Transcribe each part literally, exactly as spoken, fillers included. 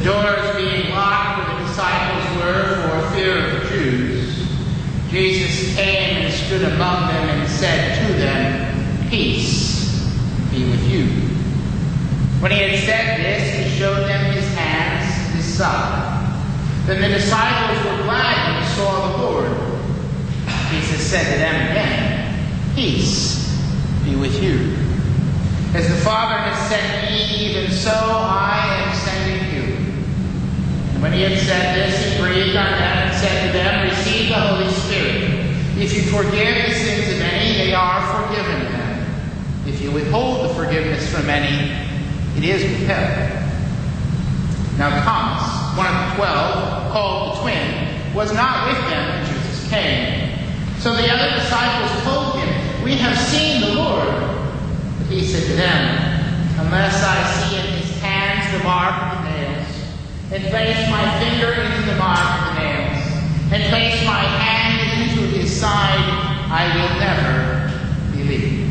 doors being locked where the disciples were for fear of the Jews, Jesus came and stood among them and said to them, "Peace be with you." When he had said this, he showed them his hands and his side. Then the disciples were glad when they saw the Lord. Jesus said to them again, "Peace be with you. As the Father has sent me, even so I am sending you." And when he had said this, he breathed on them and said to them, "Receive the Holy Spirit. If you forgive the sins of any, they are forgiven them. If you withhold the forgiveness from any, it is withheld." Now Thomas, one of the twelve, called the twin, was not with them when Jesus came. So the other disciples told him, "We have seen the Lord." But he said to them, "Unless I see in his hands the mark of the nails, and place my finger into the mark of the nails, and place my hand into his side, I will never believe."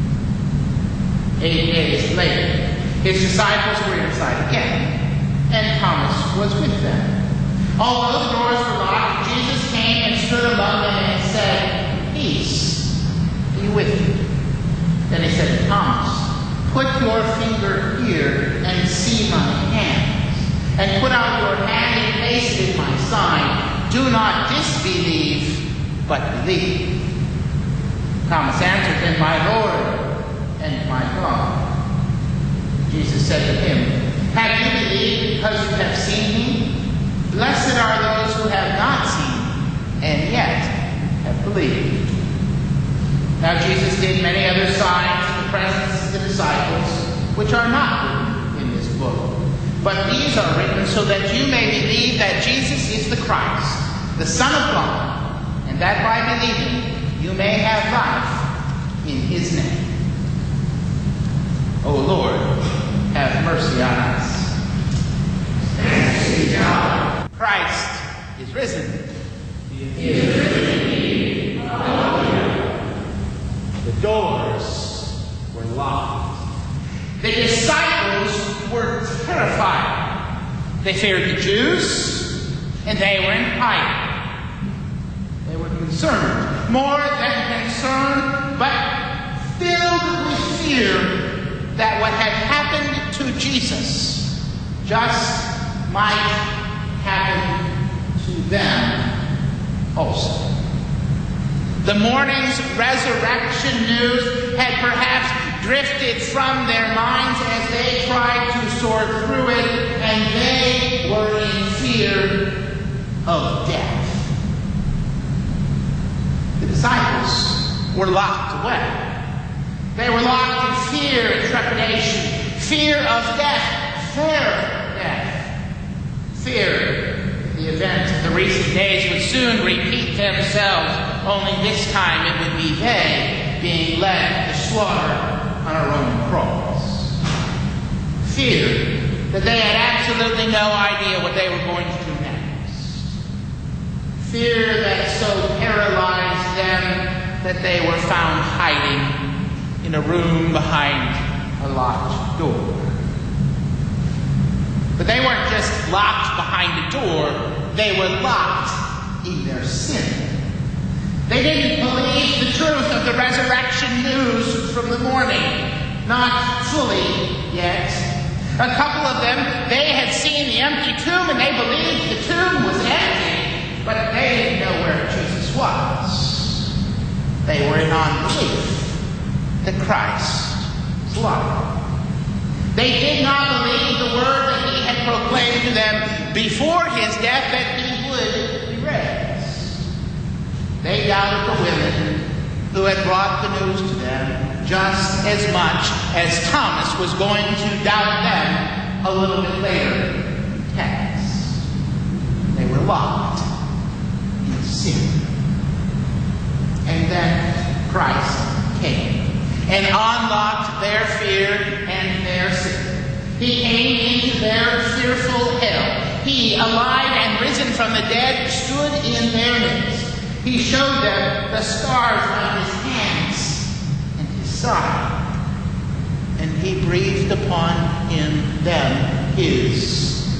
Eight days later, his disciples were inside again, and Thomas was with them. Although the doors were locked, Jesus came and stood among them and said, "Peace be with you." Then he said to Thomas, "Put your finger here and see my hands, and put out your hand and place it in my side. Do not disbelieve, but believe." Thomas answered him, "My Lord and my God." Jesus said to him, "Have you believed because you have seen me? Blessed are those who have not seen and yet have believed." Now Jesus did many other signs in the presence of the disciples, which are not written in this book. But these are written so that you may believe that Jesus is the Christ, the Son of God, and that by believing you may have life in his name. O Lord, have mercy on us. Thanks be to God. Christ is risen. He is risen indeed. Hallelujah. The doors were locked. The disciples were terrified. They feared the Jews, and they were in hiding. They were concerned, more than concerned, but filled with fear that what had happened to Jesus just might happen to them also. The morning's resurrection news had perhaps drifted from their minds as they tried to sort through it, and they were in fear of death. The disciples were locked away. They were locked in fear and trepidation, fear of death, fear of death, fear that the events of the recent days would soon repeat themselves, only this time it would be they being led to slaughter on a Roman cross. Fear that they had absolutely no idea what they were going to do next. Fear that so paralyzed them that they were found hiding in a room behind a locked door. But they weren't just locked behind a door, they were locked in their sin. They didn't believe the truth of the resurrection news from the morning. Not fully yet. A couple of them, they had seen the empty tomb and they believed the tomb was empty, but they didn't know where Jesus was. They were in unbelief that Christ was alive. They did not believe the word that he had proclaimed to them before his death, that he would be raised. They doubted the women who had brought the news to them just as much as Thomas was going to doubt them a little bit later in the text. They were locked in sin. And then Christ came and unlocked their fear and their sin. He came into their fearful hell. He, alive and risen from the dead, stood in their midst. He showed them the scars on his hands and his side. And he breathed upon him them his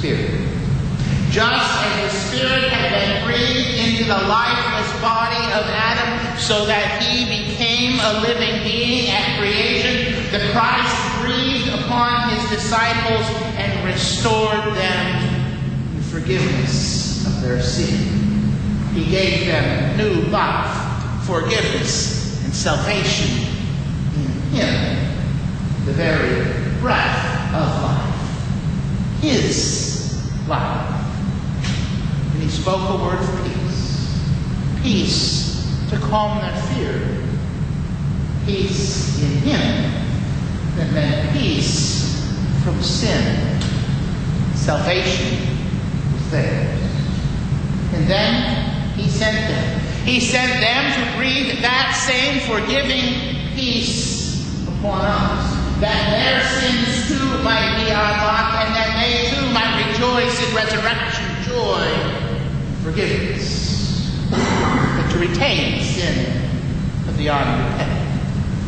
Spirit. Just as the Spirit had been breathed into the lifeless body of Adam so that he became a living being at creation, the Christ breathed upon his disciples and restored them in forgiveness of their sin. He gave them new life, forgiveness, and salvation in him, the very breath of life, his life. And he spoke a word of peace. Peace to calm their fear. Peace in him that meant peace from sin. Salvation was theirs. And then he sent them. He sent them to breathe that same forgiving peace upon us, that their sins too might be unlocked, and that they too might rejoice in resurrection joy, forgiveness, but to retain the sin of the unrepentant.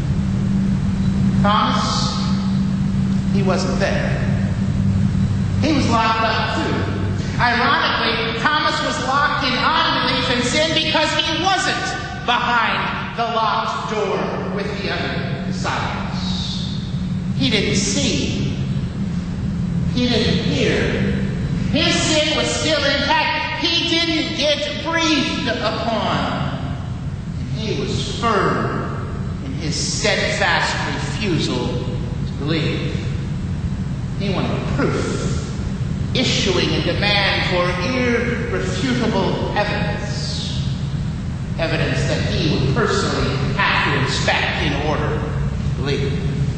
Thomas, he wasn't there. He was locked up too. Ironically, Thomas was locked in unbelief and sin because he wasn't behind the locked door with the other disciples. He didn't see. He didn't hear. His sin was still intact. He didn't get breathed upon. And he was firm in his steadfast refusal to believe. He wanted proof, issuing a demand for irrefutable evidence. Evidence that he would personally have to inspect in order to believe.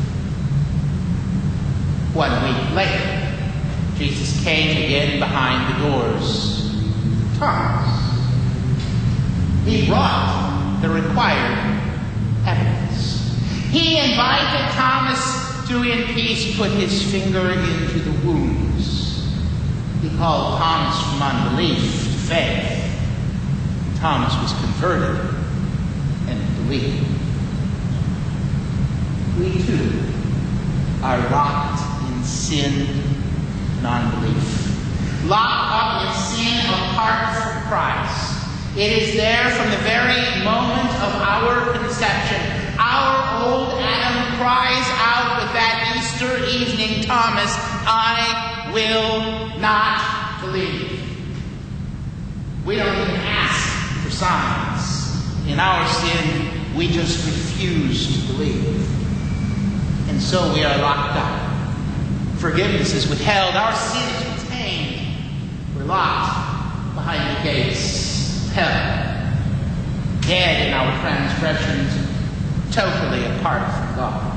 One week later, Jesus came again behind the doors. Thomas. He brought the required evidence. He invited Thomas to in peace put his finger into the wounds. He called Thomas from unbelief to faith. Thomas was converted and believed. We too are locked in sin and unbelief. Locked up in sin apart from Christ. It is there from the very moment of our conception. Our old Adam cries out with that Easter evening, Thomas, I will not believe. We don't even ask for signs. In our sin, we just refuse to believe. And so we are locked up. Forgiveness is withheld. Our sin is retained. We're locked behind the gates of hell. Dead in our transgressions, totally apart from God.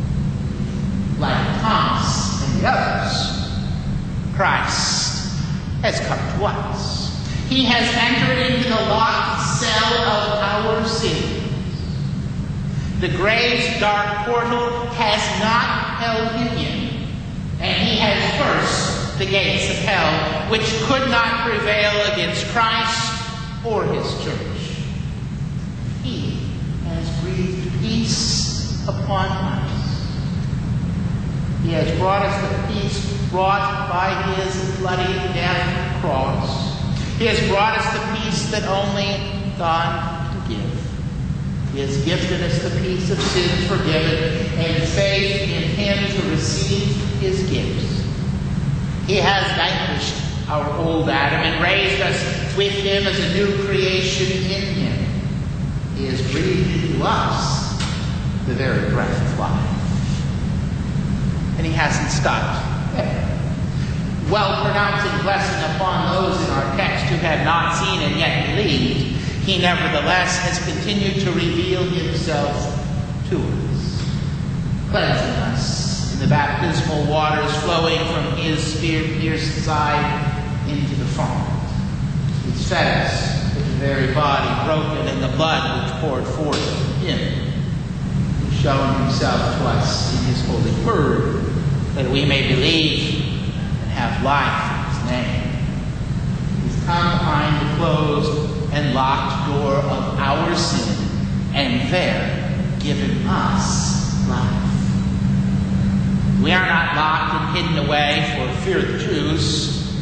Like Thomas and the others, Christ has come to us. He has entered into the locked cell of our sins. The grave's dark portal has not held him in. And he has burst the gates of hell, which could not prevail against Christ or his church. He has breathed peace upon us. He has brought us the peace brought by his bloody death on the cross. He has brought us the peace that only God can give. He has gifted us the peace of sins forgiven and faith in him to receive his gifts. He has vanquished our old Adam and raised us with him as a new creation in him. He has breathed into us the very breath of life. And he hasn't stopped there. While pronouncing blessing upon those in our text who have not seen and yet believed, he nevertheless has continued to reveal himself to us, cleansing us in the baptismal waters flowing from his spear-pierced side into the font. He's fed us with the very body broken and the blood which poured forth from him. He's shown himself to us in his holy word, that we may believe and have life in his name. He's come behind the closed and locked door of our sin, and there given us life. We are not locked and hidden away for fear of the Jews.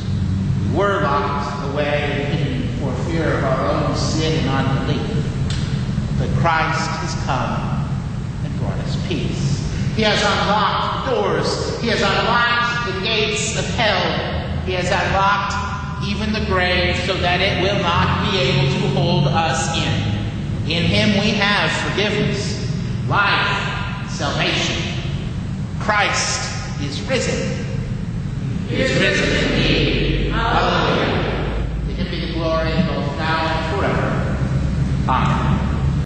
Christ has come and brought us peace. He has unlocked the doors. He has unlocked the gates of hell. He has unlocked even the grave so that it will not be able to hold us in. In him we have forgiveness, life, salvation. Christ is risen. He is risen indeed. Hallelujah. To him be the glory both now and forever. Amen.